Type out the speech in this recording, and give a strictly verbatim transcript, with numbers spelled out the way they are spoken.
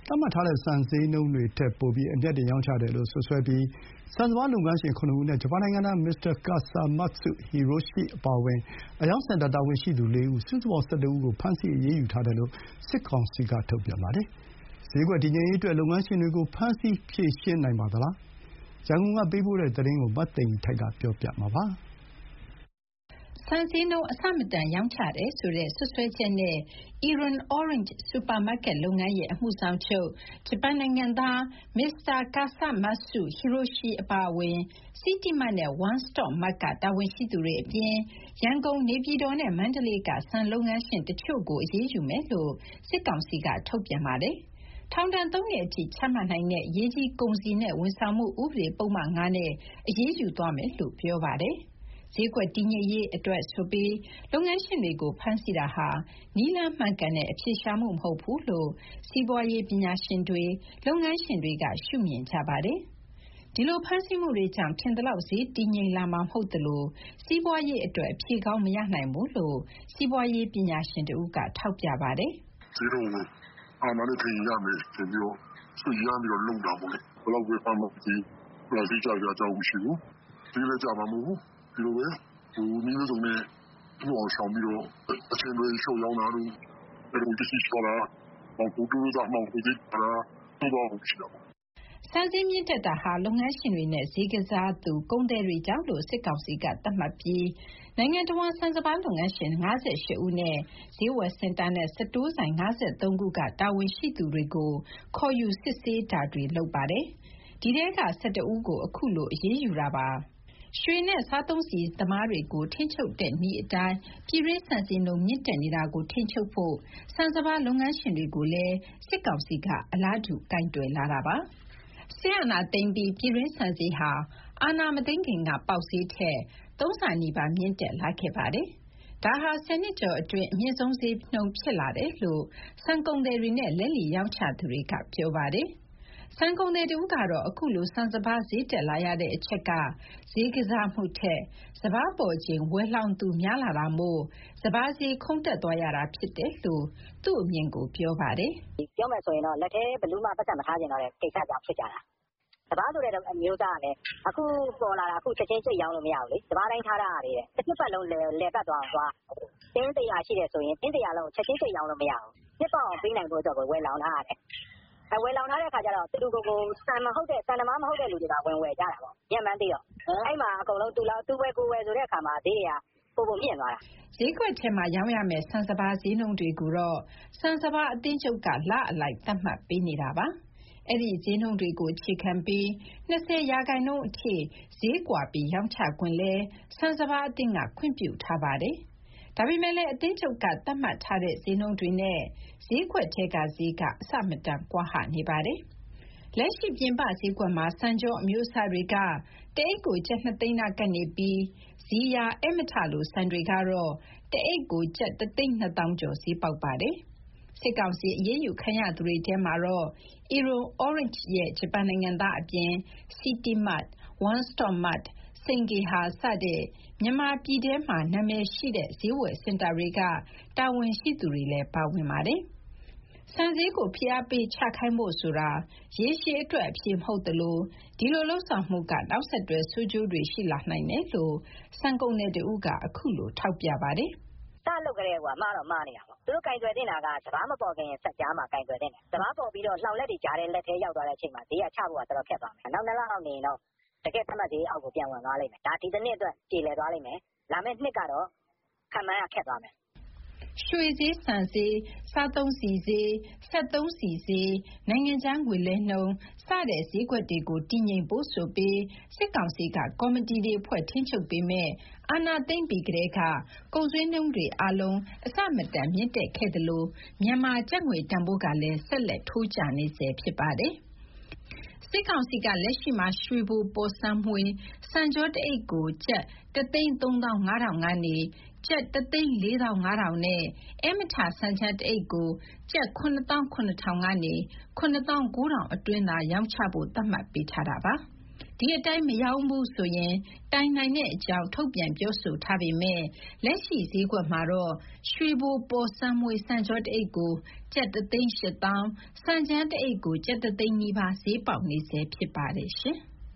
သတ်မှတ်ထားတဲ့စံဈေးနှုန်းတွေထက်ပိုပြီးအမြတ်တင်ရောင်းချတယ်လို့စွပ်စွဲပြီးဆန်စပါးလုပ်ငန်းရှင်ခုနစ်ဦးနဲ့ဂျပန်နိုင်ငံသားမစ္စတာကာဆာမတ်စုဟီရိုရှိအပါအဝင်အရောင်းစင်တာတာဝန်ရှိသူလေးဦးစုစုပေါင်း ၁၁ ဦးကိုဖမ်းဆီးအရေးယူထားတယ်လို့စစ်ကောင်စီကထုတ်ပြန်ပါတယ်။ဈေးကွက်တည်ငြိမ်ရေးအတွက်လုပ်ငန်းရှင်တွေကိုဖမ်းဆီးဖြေရှင်းနိုင်ပါသလား။ရန်ကုန်ကပေးပို့တဲ့သတင်းကိုမသိင်္ဂီထိုက်ကပြောပြမှာပါ။ဆန်ဈေးနှုန်းအဆမတန်ရောင်းချတယ်ဆိုတဲ့စွပ်စွဲချက်နဲ့ Iron Orange စူပါမားကတ်လုပ်ငန်းရဲ့အမှုဆောင်ချုပ်ဂျပန်နိုင်ငံသားမစ္စတာကာဆာမတ်စုဟီရိုရှိအပါအဝင် City Mart နဲ့ One Stop Mart ကတာဝန်ရှိသူတွေအပြင်ရန်ကုန်နေပြည်တော်နဲ့မန္တလေးကဆန်လုပ်ငန်းရှင်တချို့ကိုအရေးယူမယ်လို့စစ်ကောင်စီကထုတ်ပြန်ပါတယ်။ထောင်ဒဏ်သုံးနှစ်အထိချမှတ်နိုင်တဲ့ရေးကြီးကုန်စည်နဲ့ဝန်ဆောင်မှုဥပဒေပုဒ်မ၅နဲ့အရေးယူသွားမယ်လို့ပြောပါတယ်။ဈေးကွက်တည်ငြိမ်ရေးအတွက်ဆိုပြီးလုပ်ငန်းရှင်တွေကိုဖမ်းဆီးတာဟာနည်းလမ်းမှန်ကန်တဲ့အဖြေရှာမှုမဟုတ်ဘူးလို့စီးပွားရေးပညာရှင်တွေလုပ်ငန်းရှင်တွေကရှုမြင်ကြပါတယ်။ဒီလိုဖမ်းဆီးမှုတွေကြောင့်ထင်သလောက်ဈေးတည်ငြိမ်လာမှာမဟုတ်သလိုစီးပွားရေးအတွက်အဖြေကောင်းမရနိုင်ဘူးလို့စီးပွားရေးပညာရှင်တဦးကထောက်ပြပါတယ်။ဈေးတော့အာဏာနဲ့ထိရမယ်ဆိုပြီးတော့ဆွေးရမ်းပြီးတော့လုံတာပေါ့လေ။ဘယ်လောက်ပဲဖမ်းမှဒီပလာစီကြကြအကြောင်းမရှိဘူး။ဒီလည်းကြမှာမဟုတ်ဘူး။ဒီလိုပဲဟိုနည်းလုံးနဲ့သူ့အောင်ဆောင်ပြီးတော့အချင်းတွေရှုံရောင်းတာလို့အဲ့လိုတရှိချောတာဟောကူတူတာမှောင်ကူတာတော့တော့ရှိတော့စံစည်းမြင့်တက်တာဟာလုပ်ငန်းရှင်တွေနဲ့ဈေးကစားသူကုန်သည်တွေကြောင့်လို့စစ်ကောင်စီကသတ်မှတ်ပြီးနိုင်ငံတော်ဝန်ဆန်စပါးလုပ်ငန်းရှင်၅၈ဦးနဲ့ဈေးဝယ်စင်တာနဲ့စတိုးဆိုင်၅၃ခုကတာဝန်ရှိသူတွေကိုခေါ်ယူစစ်ဆေးတာတွေလုပ်ပါတယ်။ဒီထဲက၁၁ဦးကိုအခုလိုအရေးယူတာပါ။ရွှေနဲ့စားသုံးဆီသမားတွေကိုထိန်းချုပ်တဲ့နည်းအတိုင်းပြည်တွင်းဆန်ဈေးနှုန်းမြင့်တက်နေတာကိုထိန်းချုပ်ဖို့ဆန်စပါးလုပ်ငန်းရှင်တွေကိုလည်းစစ်ကောင်စီကအလားတူကန့်ကွက်လာတာပါ။စစ်အာဏာသိမ်းပြီးပြည်တွင်းဆန်ဈေးဟာအာဏာမသိမ်းခင်ကပေါက်ဈေးထက်သုံးဆနီးပါးမြင့်တက်လာခဲ့ပါတယ်။ဒါဟာဆယ်နှစ်ကျော်အတွင်းအမြင့်ဆုံးဈေးနှုန်းဖြစ်လာတယ်လို့ဆန်ကုန်သည်တွေနဲ့လက်လီရောင်းချသူတွေကပြောပါတယ်။ဆန်ကုန်သည်တဦးကတော့အခုလိုဆန်စပါးဈေးတက်လာရတဲ့အချက်ကဈေးကစားမှုထက်စပါးပေါ်ချိန်ဝယ်လှောင်သူများလာတာမို့စပါးဈေးခုန်တက်သွားရတာဖြစ်တယ်လို့သူ့အမြင်ကိုပြောပါတယ်။ပြောမယ်ဆိုရင်တော့လက်ထဲဘလူးမှပတ်သက်မထားကျင်တော့တဲ့ကိစ္စကြောင့်ဖြစ်ကြတာ။စပါးဆိုတဲ့အမျိုးသားကလည်းအခုပေါ်လာတာအခုချက်ချင်းစိတ်ရောင်းလို့မရဘူးလေ။စပါးတိုင်းထားတာရတယ်။တစ်နှစ်ပတ်လုံးလဲလဲပတ်သွားအောင်သွား။တင်းတရာရှိတယ်ဆိုရင်တင်းတရာလုံးချက်ချင်းစိတ်ရောင်းလို့မရဘူး။နှစ်ပေါအောင်ပေးနိုင်ဖို့အတွက်ကိုဝယ်လောင်ထားရတယ်။အဝယ်လောင်ထားတဲ့ခါကျတော့တူတူကိုကိုစံမဟုတ်တဲ့စံနမမဟုတ်တဲ့လူတွေကဝင်ဝယ်ကြတာပေါ့ညမှန်းသိတော့အဲ့မှာအကုန်လုံးတူလောက်တူဝဲကိုဝယ်ဆိုတဲ့အခါမှာဈေးတွေကပုံပုံမြင့်သွားတာဈေးကွက်ထဲမှာရောင်းရမယ်ဆန်စပါးဈေးနှုန်းတွေကိုတော့ဆန်စပါးအသင်းချုပ်ကလအလိုက်သတ်မှတ်ပေးနေတာပါအဲ့ဒီဈေးနှုန်းတွေကိုခြေခံပြီး၂၀ရာခိုင်နှုန်းအထိဈေးကွာပြီးရောင်းချခွင့်လဲဆန်စပါးအသင်းကခွင့်ပြုထားပါတယ်ဒါပေမဲ့လည်းအသင်းချုပ်ကသတ်မှတ်ထားတဲ့ဈေးနှုန်းတွေနဲ့ဈေးကွက်ထဲကဈေးကအဆမတန်ကွာဟနေပါတယ်။လက်ရှိပြင်ပဈေးကွက်မှာစံကြောအမျိုးအစားတွေကတအိတ်ကိုကျပ်နှစ်သိန်းနာကနေပြီးဇီယာအမထလိုစံတွေကတော့တအိတ်ကိုကျပ်တစ်သိန်းနှစ်သောင်းကျော်ဈေးပေါက်ပါတယ်။စစ်ကောင်စီအရေးယူခံရသူတွေထဲမှာတော့ Iron Orange ရဲ့ဂျပန်နိုင်ငံသားအပြင် City Mart, One Stop Martစင်ကေဟာစတဲ့မြန်မာပြည်ထဲမှာနာမည်ရှိတဲ့ဈေးဝယ်စင်တာတွေကတာဝန်ရှိသူတွေလည်းပါဝင်ပါတယ်။ဆန်ဈေးကိုဖိအားပေးချခိုင်းဖို့ဆိုတာရေရှည်အတွက်အဖြေမဟုတ်သလိုဒီလိုလှုပ်ဆောင်မှုကနောက်ဆက်တွဲဆိုးကျိုးတွေရှိလာနိုင်တယ်လို့ဆန်ကုန်တဲ့တဦးကအခုလိုထောက်ပြပါတယ်။စလုပ်ကြတဲ့ကွာမှားတော့မှားနေတာပေါ့သူတို့ကင်သွယ်တင်တာကစဘာမပေါ်ခင်ဆက်ကြားမှာကင်သွယ်တင်တယ်စဘာပေါ်ပြီးတော့လှောင်လက်တွေကြားတဲ့လက်ထဲရောက်သွားတဲ့အချိန်မှာဈေးကချဖို့ကတော်တော်ခက်သွားမယ်နောက်နှစ်လလောက်နေရင်တော့တကယ်သတ်မှတ်ဈေးအောက်ကိုပြန်ဝင်သွားလိမ့်မယ်ဒါဒီတစ်နှစ်အတွက်ကြေလည်သွားလိမ့်မယ်လာမယ့်နှစ်ကတော့ခံမှန်းရခက်သွားမယ်ရွှေဈေးဆန်ဈေးစားသုံးဆီဈေးဆက်သုံးဆီဈေးနိုင်ငံခြားငွေလဲနှုန်းစတဲ့ဈေးကွက်တွေကိုတည်ငြိမ်ဖို့ဆိုပြီးစစ်ကောင်စီကကော်မတီတွေဖွဲ့ထင်းချုပ်ပေးမဲ့အာဏာသိမ်းပြီးကတည်းကကုန်သွယ်နှုန်းတွေအလုံးအစမတန်မြင့်တက်ခဲ့တယ်လို့မြန်မာကျပ်ငွေတန်ဖိုးကလည်းဆက်လက်ထိုးကျနေစေဖြစ်ပါတယ်စစ်ကောင်စီကလက်ရှိမှာရွှေဘိုပေါ်စံမွှေစံကြောတအိတ်ကိုကျပ်တစ်သိန်းသုံးသောင်းငါးထောင်ကနေကျပ်တစ်သိန်းလေးသောင်းငါးထောင်နဲ့အမထစံချမ်းတအိတ်ကိုကျပ်ခုနှစ်သောင်းခုနှစ်ထောင်ကနေခုနှစ်သောင်းကိုးထောင်အတွင်းသာရောင်းချဖို့သတ်မှတ်ပေးထားတာပါဒီအတိုင်းမရောင်းဘူးဆိုရင်တိုင်နိုင်တဲ့အကြောင်းထုတ်ပြန်ပြောဆိုထားပေမဲ့လက်ရှိဈေးကွက်မှာတော့ရွှေဘိုပေါ်စမ်းမွေစံကြောတအိတ်ကိုကျပ်တသိန်းရှစ်သောင်းစံချမ်းတအိတ်ကိုကျပ်တသိန်းနီးပါးဈေးပေါက်နေဆဲဖြစ်ပါတယ်ရှင်။